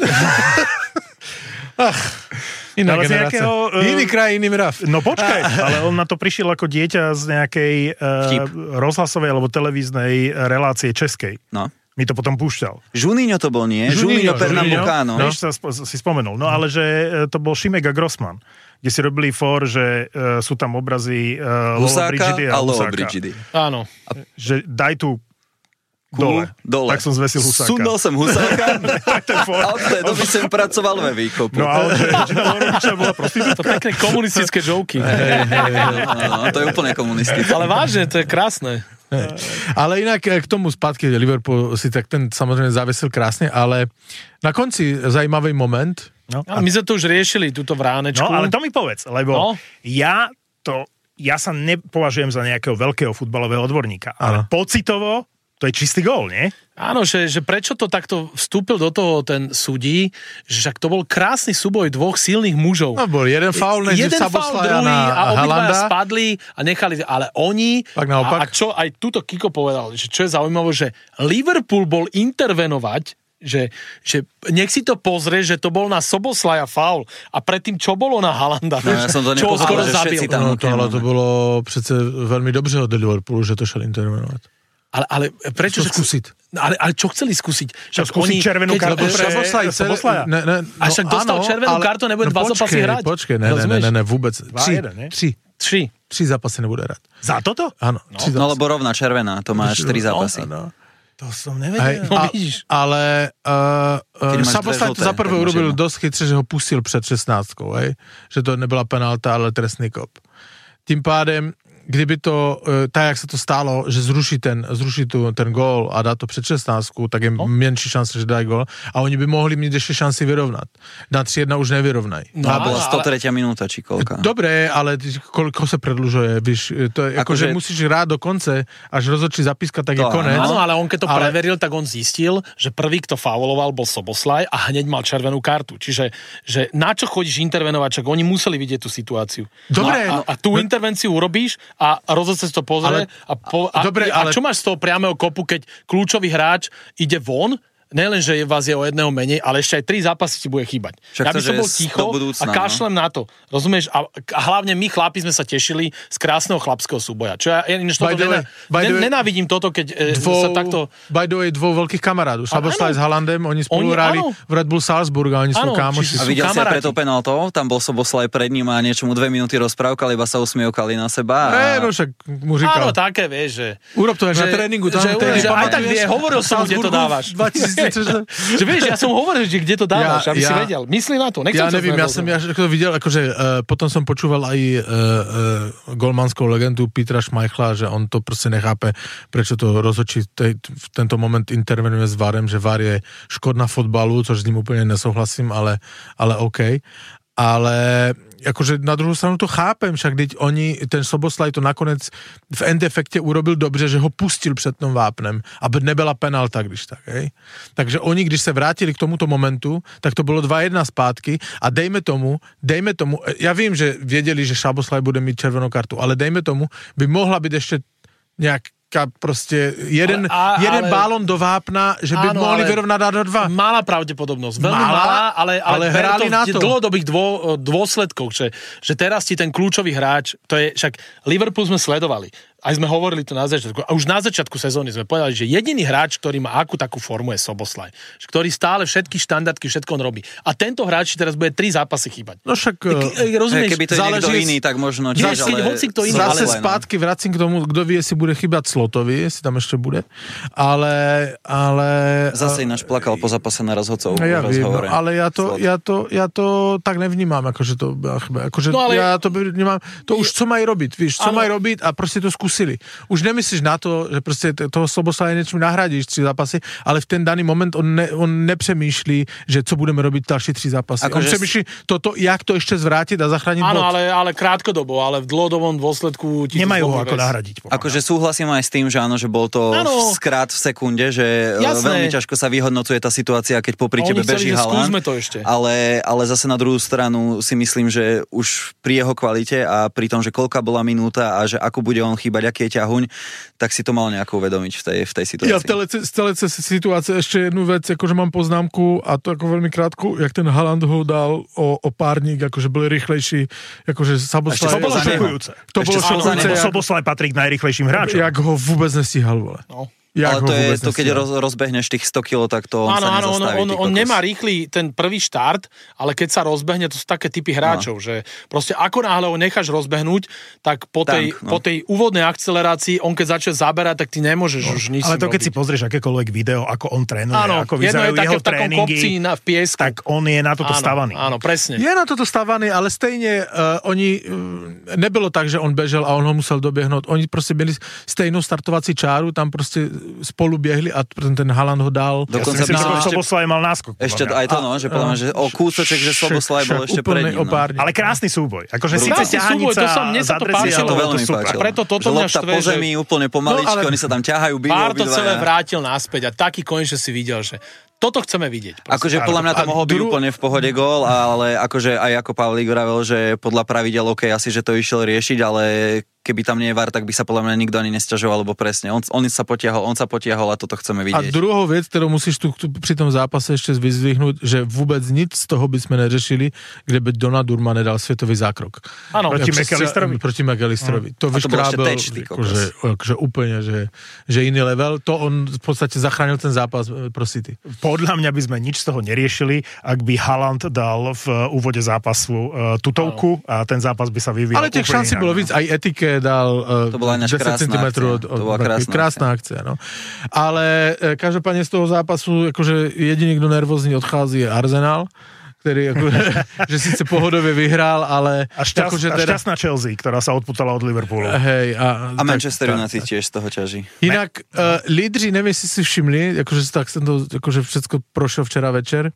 Ach, iná Ale z generácia. nejakého, uh, Iný kraj, iný mrav. No počkaj, ale on na to prišiel ako dieťa z nejakej uh, rozhlasovej alebo televíznej relácie českej. No. Mi to potom púšťal. Juninho to bol, nie? Juninho, Pernambucano. No, sa sp- si spomenul. No ale že to bol Šimek a Grossman, kde si robili for, že uh, sú tam obrazy uh, Lollobrigidy a, a Husáka. Lollobrigidy. Áno. Že daj tu Kulu, dole. dole. Tak som zvesil Husáka. Sundal som Husáka a od tej doby som pracoval ve výkopu. No ale že Gina Lollobrigiča bola prostitútka. To pekné komunistické joky. No, to je úplne komunistické. Ale vážne, to je krásne. Ale inak k tomu spadky Liverpool si tak ten samozrejme zavesil krásne, ale na konci zajímavý moment. No, A my sme to už riešili, túto v Ránečku. no ale to mi povedz, lebo No. ja to, ja sa nepovažujem za nejakého veľkého futbalového odborníka, ale Áno. pocitovo to je čistý gól, nie? Áno, že, že prečo to takto vstúpil do toho ten súdí, že však to bol krásny súboj dvoch silných mužov. No bol jeden faul, než jeden faul, Saboslaja druhý na a obidvaja Halanda. spadli a nechali, ale oni, Tak naopak. a, a čo aj tuto Kiko povedal, že čo je zaujímavé, že Liverpool bol intervenovať, že, že nech si to pozrie, že to bol na Soboslaja faul a predtým čo bolo na Halanda, No, ja som to čo ho nepozeral, skoro že zabil. všetci tam- No to, ale to bolo přece veľmi dobře od Liverpoolu, že to šel intervenovať. Ale, ale prečo? To skúsiť. Ale, ale čo chceli skúsiť? Čo, skúsiť červenú keď- kartu lebo pre Soboslaj Soboslaja? Ne, ne, A však dostal červenú kartu, nebude dva počkej, zápasy hrať. Počkej, ne, ne, ne, Rozumieš? ne, ne, vôbec. Dva, Tři, jeden, nie? tři, Tři. tři zápasy nebude hrať. Za toto? Áno, tři No zápasy. lebo rovná červená, to máš tri zápasy. No, To som Hej, nevedel. No, a, vidíš. ale uh, uh, Keď máš Saboslaj dve to za žlté, prvé tak máš urobil jedno. dosť chytře, že ho pustil před šestnáctkou, hej? Že to nebyla penálta, ale trestný kop. Tím pádem, kdyby to, uh, tak jak sa to stalo, že zruší ten, zruší tu, ten gól a dá to před šestnáctku, tak je no. menší šance, že dají gól a oni by mohli mít ešte šanci vyrovnať. Na tři jedna už nevyrovnají. No, A bola ale- sto tretia minúta, či koľka. Dobre, ale ty- koľko sa predlžuje, víš, to je ako, Akože- že musíš hrať do konce, až rozhodčí zapíska, tak je To konec. Áno, ale on keď to Ale- preveril, tak on zistil, že prvý, kto fauloval, bol Soboslaj a hneď mal červenú kartu. Čiže že na čo chodíš intervenovať, čak oni museli vidieť tú situáciu. Dobre, No a, a tú no- intervenciu urobíš a rozhodca si to pozrie Ale- a, po, a, dobre, a ale- čo máš z toho priameho kopu, keď kľúčový hráč ide von, nelen, že je vás je o jedného menej, ale ešte aj tri zápasy ti bude chýbať. Však Ja by to, som že bol je ticho do budúcna, a kašlem na to. Rozumieš? A, a hlavne my chlapi sme sa tešili z krásneho chlapského súboja. Čo ja, ja než By toto the way- nena, by the nen, way- nenávidím toto, keď e, Dvou, sa takto... by the way, dvou veľkých kamarádov. Saboslaj s áno. Halandem, oni spolu Oni- hrali áno. v Red Bull Salzburg a oni sú Áno, kámoši. čiže A sú videl si aj kamaráti. pred tou penaltou, tam bol Soboslaj pred ním a niečomu dve minúty rozprávkali, iba sa usmievkali na seba. E, A... no však mu říkal. Áno, také, vieš, že... Urob to aj na že- tréningu. Tam že- tej že aj nepamätuješ? tak vie, hovoril som, kde to Salzburgu dávaš. dvetisíctridsaťšesť. Že vieš, ja som hovoril, že kde to dávaš, Ja- aby si ja- vedel. Myslí na to. Nechcem Ja sa nevím, ja zmenil. som ja ako to videl, akože uh, potom som počúval aj uh, uh, golmanskou legendu Petra Schmeichla, že on to proste nechápe, prečo to rozhodčí tej, v tento moment intervenuje s VARem, že VAR je škodná fotbalu, což s ním úplne nesouhlasím, ale, ale OK. Ale akože na druhú stranu to chápem, však keď oni, ten Soboslaj to nakonec v end efekte urobil dobře, že ho pustil před tom vápnem, aby nebyla penalta, když tak, hej. Takže oni, když se vrátili k tomuto momentu, tak to bylo dva jedna zpátky a dejme tomu, dejme tomu, ja vím, že věděli, že Soboslaj bude mít červenou kartu, ale dejme tomu, by mohla být ještě nějak proste jeden, Ale- a- jeden ale- bálon do vápna, že by Áno, mohli ale- vyrovnať na dva. Malá pravdepodobnosť, veľmi Malá, malá, ale, ale, ale ber hrali to na v to. dlhodobých dô, že, že teraz ti ten kľúčový hráč, to je, však Liverpool sme sledovali, aj sme hovorili to na začiatku, a už na začiatku sezóny sme povedali, že jediný hráč, ktorý má akú takú formu je Soboslaj, ktorý stále všetky štandardky, všetko on robí. A tento hráč teraz bude tri zápasy chýbať. No však... K, rozumieš, keby to je niekto iný, tak možno tiež, ale... Hoci kto iný, zase ale... spátky vracím k tomu, kto vie, si bude chýbať Slotovi, si tam ešte bude. Ale... ale zase ináč plakal po zápase na rozhodcov. Ja viem, no, rozhovore. ale ja to, ja, to, ja to tak nevnímam, akože to... Akože no, ale... ja to vnímam... To už co mají robiť, víš, co mají robiť a proste to skúsili. Už nemyslíš na to, že proste toho Soboslaja niečím nahradíš tři zápasy, ale v ten daný moment on, ne, on nepřemýšlí, že co budeme robiť ďalšie tri zápasy. Ako on přemýšlí toto, jak to ešte zvrátiť a zachrániť bod. Áno, ale, ale krátkodobo, ale v dlhodobom dôsledku... Nemajú ho ako nahradiť. Akože súhlasím aj s tým, že áno, že bol to ano. skrát v sekunde, že Jasné. veľmi ťažko sa vyhodnocuje tá situácia, keď popri tebe beží Haaland. Ale, ale zase na druhú stranu si myslím, že už pri jeho kvalite a pri tom, že koľka bola minúta a že ako bude on chýbať, aký je ťahuň, tak si to mal nejako uvedomiť v tej, v tej situácii. Ja v celej situácii ešte jednu vec, akože mám poznámku a to ako veľmi krátku, jak ten Haaland ho dal o, o párnik, akože boli rýchlejší, akože Soboslaj... To bolo šokujúce. To bolo šokujúce. Soboslaj patrí k najrýchlejším hráčom. Jak ho vôbec nestíhal, vole. No. Jak ale to je to, keď roz, rozbehneš tých sto kilogramov, tak to on áno, sa nezastaví. Áno, on, on nemá rýchly ten prvý štart, ale keď sa rozbehne, to sú také typy hráčov, no. že proste ako náhle ho necháš rozbehnúť, tak po tej, Tank, no. po tej úvodnej akcelerácii, on keď začne zaberať, tak ty nemôžeš no. už nič Ale to keď robiť. si pozrieš akékoľvek video, ako on trénuje, áno, ako vyzerajú je jeho tréningy, na, v piesku. tak on je na toto áno, stavaný. Áno, presne. Je na toto stavaný, ale stejne uh, oni, uh, nebylo tak, že on bežel a on ho musel dobiehnúť. Oni proste byli stejnou startovací čáru, tam proste spolu biehli a ten Haaland ho dal. Dokonca ja myslím, že Soboslaj mal náskok. Ešte aj to, no, že povedal, že o kúsoček, že Soboslaj bol ešte pred ním. No. Ale krásny súboj. Akože síce to ťahanica sa mne sa to páčilo. To veľmi páčilo. Preto toto mňa štve, po zemi úplne pomaličky, no, oni sa tam ťahajú, bijú Pár to celé vrátil naspäť a taký konečne si videl, že toto chceme vidieť. Proste. Akože podľa mňa to mohol byť dru... úplne v pohode gól, ale akože aj ako Pavlík vravel, že podľa pravidel OK, asi, že to išiel riešiť, ale keby tam nie je VAR, tak by sa podľa mňa nikto ani nesťažoval, lebo presne, on, on sa potiahol, on sa potiahol a toto chceme vidieť. A druhou vec, ktorú musíš tu, tu pri tom zápase ešte vyzdvihnúť, že vôbec nič z toho by sme neřešili, kde by Donnarumma nedal svetový zákrok. Áno, proti McAllisterovi. Proti McAllisterovi. To vyškrábel, akože, akože úplne, že, že iný level. To on v podstate zachránil ten zápas pro City. Podľa mňa by sme nič z toho neriešili, ak by Haaland dal v úvode zápasu uh, tutovku a ten zápas by sa vyvíjal. Ale tých šancí bolo víc, aj etike dal uh, to bola desať centimetrov. To bola krásna, krásna akcia. No. Ale uh, každopádne z toho zápasu akože jediný, kto nervózny odchází, je Arsenal, ktorý akože, že síce pohodovie vyhral, ale... A, šťast, akože teda, a šťastná Chelsea, ktorá sa odputala od Liverpoolu. Hej, a, a Manchester United tiež z toho ťaží. Inak uh, lídři, neviem, si si všimli, akože tak som to akože všetko prošiel včera večer,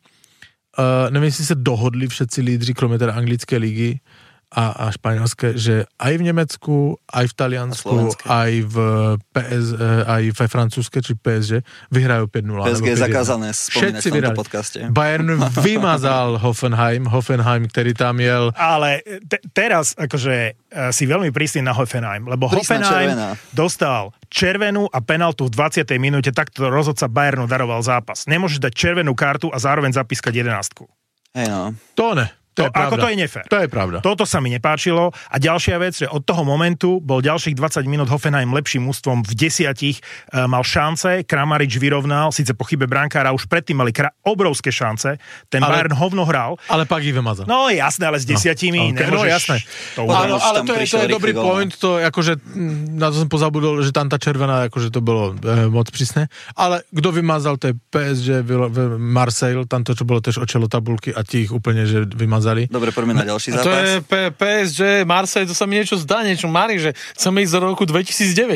uh, neviem, si sa dohodli všetci lídři, kromě teda anglické ligy, a, a španielské, že aj v Nemecku, aj v Taliansku, aj v P S, aj ve francúzske, či P S G, vyhrajú päť nula. P S G je zakázané spomínať v tomto podcaste. Bayern vymazal Hoffenheim, Hoffenheim, ktorý tam jel. Ale te, teraz akože si veľmi prísny na Hoffenheim, lebo Prísna Hoffenheim červená. dostal červenú a penaltu v dvadsiatej minúte, takto rozhodca Bayernu daroval zápas. Nemôžeš dať červenú kartu a zároveň zapískať jedenástku. Hej no. To ne. To, to ako to je nefér. To je pravda. Toto sa mi nepáčilo. A ďalšia vec, že od toho momentu bol ďalších dvadsať minút Hoffenheim lepším ústvom v desiatich, e, mal šance, Kramarič vyrovnal, síce po chybe brankára, už predtým mali kra- obrovské šance, ten ale, Bayern hovno hral. Ale pak ich vymazal. No jasné, ale s desiatimi no, okay, no jasné. To áno, ale to je, to je dobrý point, to akože, na to som pozabudol, že tam tá červená, akože to bolo e, moc prísne. Ale kto vymazal, to je P S G, Marseille, tam to, čo bolo tiež očelo tabulky a ti ich úplne, že vymazali. Dobre, poďme na ďalší zápas. To je P- PSG, Marseille, to sa mi niečo zdá, niečo marí, že chceme ísť do roku dvetisícdeväť.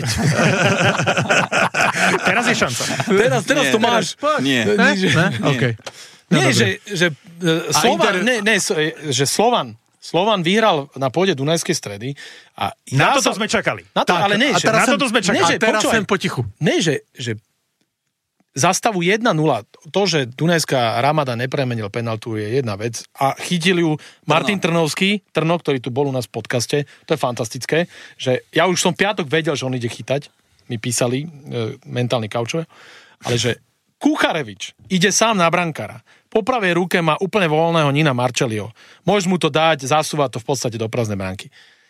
Teraz je šanca. Teraz, teraz nie, to máš. Nie. Ne? Že, ne? Okay. Nie, no, že, že, Slovan, Inter... ne, ne, že Slovan, Slovan vyhral na pôde Dunajskej Stredy. A na ja toto sa, sme čakali. Na, to, tak, ale nie, a že, na sem, toto sme čakali. Nie, že, a teraz počúvaj, sem potichu. Nie, že, že za stavu jedna nula, to, že Dunajská Ramada nepremenil penaltu, je jedna vec. A chytil ju Martin Trnovský, Trno, ktorý tu bol u nás v podcaste. To je fantastické, že ja už som piatok vedel, že on ide chytať. Mi písali e, mentálni kaučové. Ale že Kucharevič ide sám na brankára. Po pravej ruke má úplne voľného Nina Marčelio. Môžeš mu to dať, zasúvať to v podstate do prázdnej bránky.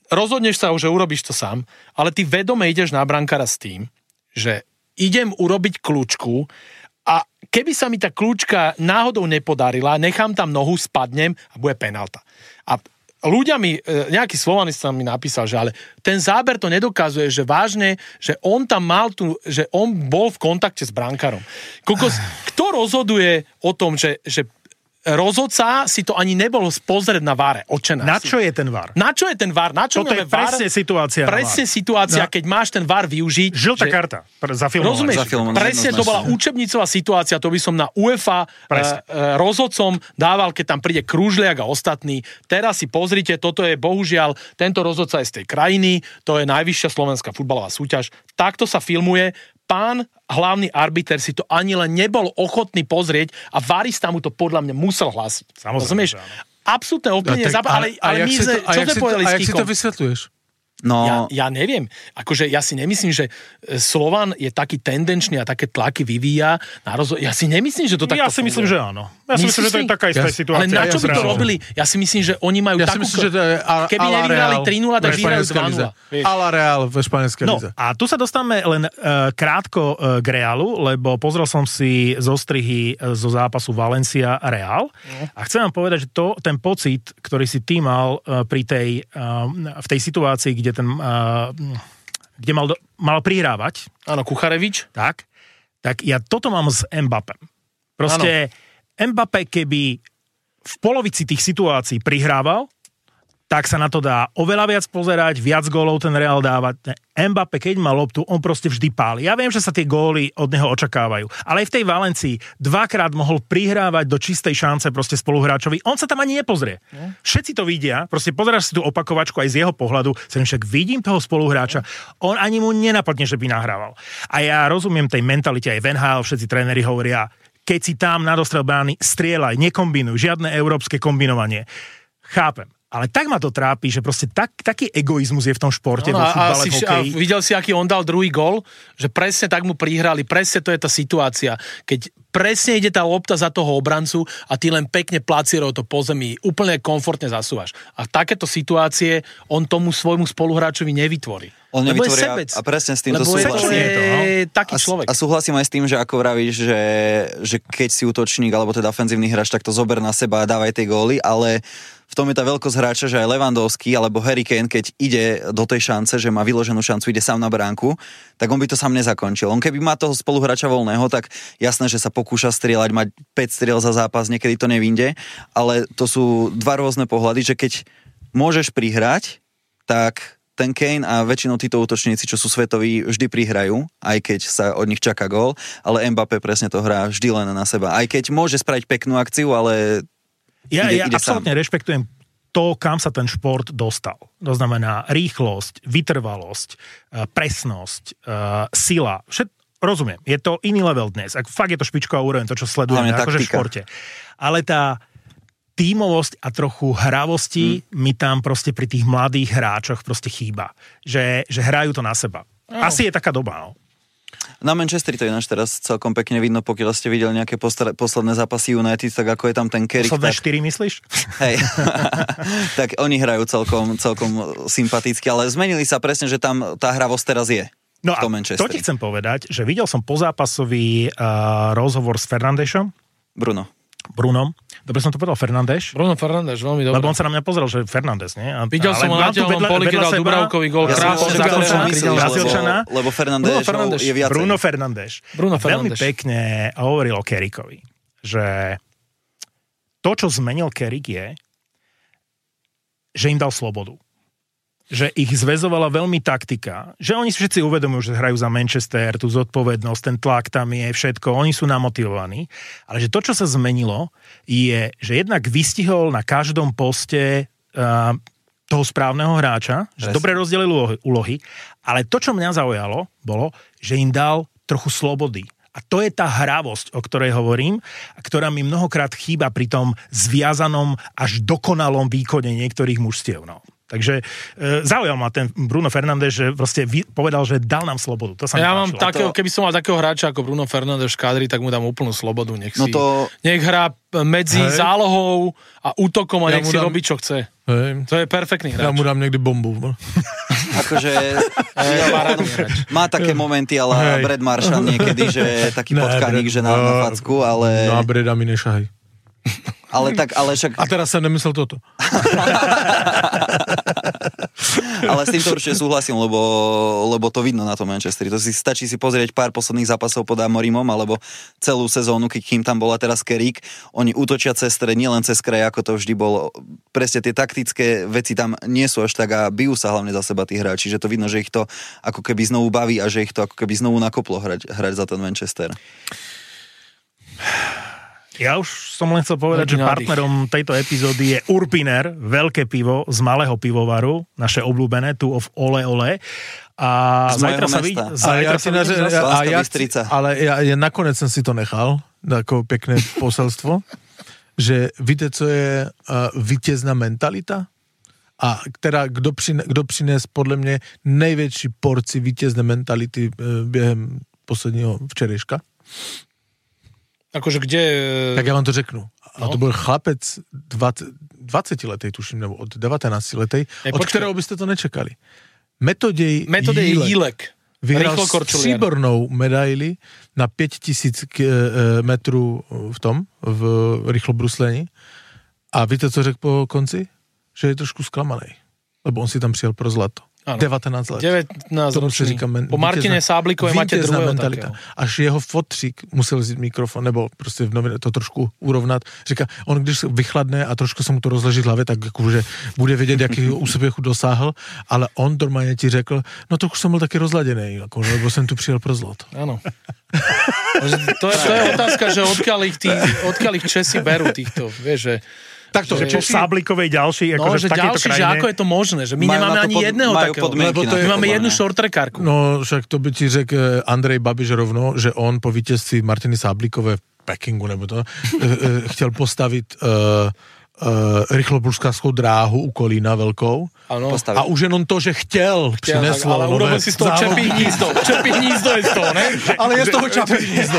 rozhodneš sa, že urobíš to sám, ale ty vedome ideš na brankára s tým, že idem urobiť kľúčku a keby sa mi tá kľúčka náhodou nepodarila, nechám tam nohu, spadnem a bude penálta. A ľudia mi, nejaký Slovanista mi napísal, že ale ten záber to nedokazuje, že vážne, že on tam mal tu, že on bol v kontakte s brankárom. Kokos, kto rozhoduje o tom, že, že rozhodca si to ani nebol pozrieť na váre. Očená na si. čo je ten vár? Na čo je ten vár? Na čo Toto je vár? presne situácia. Presne situácia, no. keď máš ten vár využiť. Žltá že, karta. Za filmované. Rozumieš? Za filmované, Presne to bola učebnicová situácia. To by som na UEFA Presne. uh, rozhodcom dával, keď tam príde Krúžliak a ostatní. Teraz si pozrite, toto je bohužiaľ, tento rozhodca je z tej krajiny, to je najvyššia slovenská futbalová súťaž. Takto sa filmuje. Pán hlavný arbiter si to ani len nebol ochotný pozrieť a varista mu to podľa mňa musel hlásiť. Samozrejme. Rozumieš? Absolútne ovplyvnenie, tak, ale, ale my sme, čo sme povedali s A jak si Kikom? to vysvetľuješ? No, Ja, ja neviem. Akože ja si nemyslím, že Slovan je taký tendenčný a také tlaky vyvíja na rozhod... Ja si nemyslím, že to takto Ja si myslím, že áno. Ja si myslím, že to je taká istá Ja- situácia. Ale na čo s by to Realom. robili? Ja si myslím, že oni majú Ja si takú... myslím, že to je a, Keby a la nevyhrali Real tri nula, tak ve vyhrajú španielskej dva nula. lize. Vieš. A la Real ve španielskej No lize. a tu sa dostávame len uh, krátko uh, k Realu, lebo pozrel som si zostrihy uh, zo zápasu Valencia-Real a chcem vám povedať, že to, ten pocit, ktorý si ty mal uh, pri tej, uh, v tej situácii, kde ten... Uh, kde mal, do, mal prihrávať, Áno, Kucharevič. tak, tak ja toto mám s Mbappem. Proste Mbappé, keby v polovici tých situácií prihrával, tak sa na to dá oveľa viac pozerať, viac gólov ten Real dávať. Mbappé, keď má loptu, on proste vždy páli. Ja viem, že sa tie góly od neho očakávajú, ale aj v tej Valencii dvakrát mohol prihrávať do čistej šance proste spoluhráčovi. On sa tam ani nepozrie. No. Všetci to vidia, proste pozeráš si tú opakovačku aj z jeho pohľadu, sem však vidím toho spoluhráča, on ani mu nenapadne, že by nahrával. A ja rozumiem tej mentalite, aj Van Gaal, všetci tréneri hovoria, keď si tam na dostrel brány, strieľaj, nekombinuj, žiadne európske kombinovanie. Chápem. Ale tak ma to trápi, že proste tak, taký egoizmus je v tom športe, No, vo a, futbale, si, v a hokeji. videl si, aký on dal druhý gól? Že presne tak mu prihrali, presne to je tá situácia. Keď presne ide tá lopta za toho obrancu a ty len pekne placierov to po zemi úplne komfortne zasúvaš. A takéto situácie on tomu svojmu spoluhráčovi nevytvorí. On Lebo je nevytvorí sebec. a, a presne s týmto Lebo je, súhlasím. to je to, no. taký A, s- človek. a súhlasím aj s tým, že ako vravíš, že, že keď si útočník alebo teda ofenzívny hráč, tak to zober na seba a dávaj tie góly, ale v tom je tá veľkosť hráča, že aj Lewandowski alebo Harry Kane, keď ide do tej šance, že má vyloženú šancu, ide sám na bránku, tak on by to sám nezakončil. On keby má toho spoluhráča voľného, tak jasné, že sa pokúša strieľať, mať päť striel za zápas, niekedy to nevinde, ale to sú dva rôzne pohľady, že keď môžeš prihrať, tak ten Kane a väčšinou títo útočníci, čo sú svetoví, vždy prihrajú, aj keď sa od nich čaká gól, ale Mbappé presne to hrá vždy len na seba. Aj keď môže spraviť peknú akciu, ale Ja, ide, ja ide absolútne sám. rešpektujem to, kam sa ten šport dostal. To znamená rýchlosť, vytrvalosť, eh, presnosť, eh, sila. Všet, rozumiem, je to iný level dnes. Ak fakt je to špičková úroveň, to, čo sledujeme, Hlavne akože v taktika. športe. Ale tá tímovosť a trochu hravosti Hmm. mi tam proste pri tých mladých hráčoch proste chýba. Že, že hrajú to na seba. Asi je taká doba, no. Na Manchesteri to ináč teraz celkom pekne vidno, pokiaľ ste videli nejaké postra- posledné zápasy United, tak ako je tam ten Carrick, Posledné tak, štyri, myslíš? hej, tak oni hrajú celkom, celkom sympaticky, ale zmenili sa presne, že tam tá hravosť teraz je. No v a tom to Manchesteri. ti chcem povedať, že videl som pozápasový uh, rozhovor s Fernandešom, Bruno. Brunom. Dobre som to povedal, Fernandeš? Bruno Fernández, veľmi dobré. Lebo on sa na mňa pozrel, že Fernández, nie? A, Videl som ho mám na tu telnom vedľa- poli, keď vedľa dal seba- Dubravkový gól. Ja som Krásne bol, že zakončený. to som myslel, Brazílčana. lebo, lebo Fernández Bruno Fernández. je viacej. Bruno Fernández. Bruno Veľmi Fernández. pekne hovoril o Kerrickovi, že to, čo zmenil Kerrick je, že im dal slobodu. Že ich zväzovala veľmi taktika, že oni si všetci uvedomujú, že hrajú za Manchester, tú zodpovednosť, ten tlak tam je, všetko, oni sú namotivovaní, ale že to, čo sa zmenilo, je, že jednak vystihol na každom poste uh, toho správneho hráča, že Presne. dobre rozdelil úlohy, úlohy, ale to, čo mňa zaujalo, bolo, že im dal trochu slobody. A to je tá hravosť, o ktorej hovorím, a ktorá mi mnohokrát chýba pri tom zviazanom až dokonalom výkone niektorých mužstiev. No. Takže e, zaujal ma ten Bruno Fernandes, že proste vy, povedal, že dal nám slobodu. To sa ja mám páčilo. takého, to... keby som mal takého hráča ako Bruno Fernandes v škádri, tak mu dám úplnú slobodu. Nech, si, No to... nech hrá medzi Hej. zálohou a útokom a Ja nech mu si dám- robí, čo chce. Hej. To je perfektný Ja hráč. mu dám niekdy bombu. No. Akože parádny hráč. má také momenty, ale Hej. Brad Marchand niekedy, že taký Ne, potkaník, Brad- že na, na facku, ale, No a Breda mi nešahaj. ale tak, ale však, A teraz som nemyslel toto. ale s týmto určite súhlasím, lebo, lebo to vidno na tom Manchesteri. To si stačí si pozrieť pár posledných zápasov pod Amorimom, alebo celú sezónu, keď kým tam bola teraz Kerík, oni útočia cez stred, nielen cez kraj, ako to vždy bolo. Presne tie taktické veci tam nie sú až tak a bijú sa hlavne za seba tí hráči, že to vidno, že ich to ako keby znovu baví a že ich to ako keby znovu nakoplo hrať, hrať za ten Manchester. Ja už som len chcel povedať, že Nádych. partnerom tejto epizódy je Urpiner, veľké pivo z malého pivovaru, naše obľúbené, tu of Ole Ole. A Z zajtra mojho sa mesta. vidí... A Zajtra ja sa si vidí naže, zase. a Banská ja, Bystrica. ale ja, ja nakoniec som si to nechal, ako pekné poselstvo, že víte, co je uh, vítězná mentalita? A teda, kdo, přine, kdo přines podle mě největší porci vítězné mentality uh, během posledního včerejška? Akože kde... Tak já vám to řeknu. A No. to byl chlapec dvacetiletej, tuším, nebo od devatenáctiletej, Ej, od počkaj. kterého byste to nečekali. Metodej, Metode je Jílek. vyhrál Rýchlo korčuliar. stříbrnou medaili na pět tisíc k- e, metrů v tom, v rychlobruslení. A víte, co řekl po konci? Že je trošku zklamaný. Lebo on si tam přijel pro zlato. Áno. devätnánct let. devätnásť Tomu se ročný. říká men, Po Martine Sáblikovej máte vítězná druhého mentalita. takého. Až jeho fotřík musel vzít mikrofon, nebo prostě v novine to trošku urovnat. Říká, on když vychladne a trošku se mu to rozleží v hlavě, tak jakože bude vědět, jaký úspěchu dosáhl, ale on normálně ti řekl, no trošku jsem byl taky rozladěný, jako, lebo jsem tu přijel pro zlato. Áno. to, je, to je otázka, že odkiaľ ich, tí, odkiaľ ich Česi berú týchto, vieš, že... Takto, Že po Sáblikovej ďalší, No, akože že v takejto ďalší, že krajine... ako je to možné, že my Majú nemáme na to ani pod- jedného majú takého. podmienky Lebo to na je- My máme podľa jednu mňa. shortrekárku. No, však to by ti řekl Andrej Babiš rovno, že on po vítězství Martiny Sáblikové v Pekingu, nebo to, eh, eh, chtěl postavit uh, uh, rychlobruslařskou dráhu u Kolína velkou. Áno. Postaviť. A už jenom to, že chtěl, přineslo. ale nové urobil si z toho závody. čepí hnízdo. Čepí hnízdo je z toho, ne? Ale je z toho čapí hnízdo.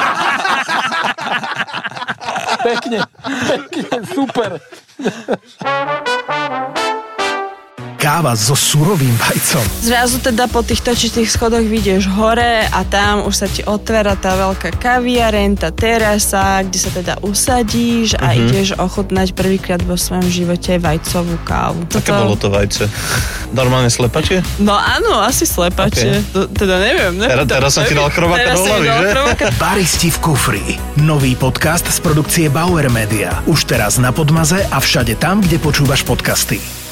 Pekne, pekne, super. Káva so surovým vajcom. Zrazu teda po tých točitých schodoch vidieš hore a tam už sa ti otvára tá veľká kaviareň, tá terasa, kde sa teda usadíš a uh-huh. ideš ochutnať prvýkrát vo svojom živote vajcovú kávu. Aké bolo to vajce? Normálne slepačie? No áno, asi slepačie. Okay. To, teda neviem. Teraz, neviem. teraz som ti dal krováka Teraz do som mi hlavy, dal že? krováka. Baristi v kufri. Nový podcast z produkcie Bauer Media. Už teraz na Podmaze a všade tam, kde počúvaš podcasty.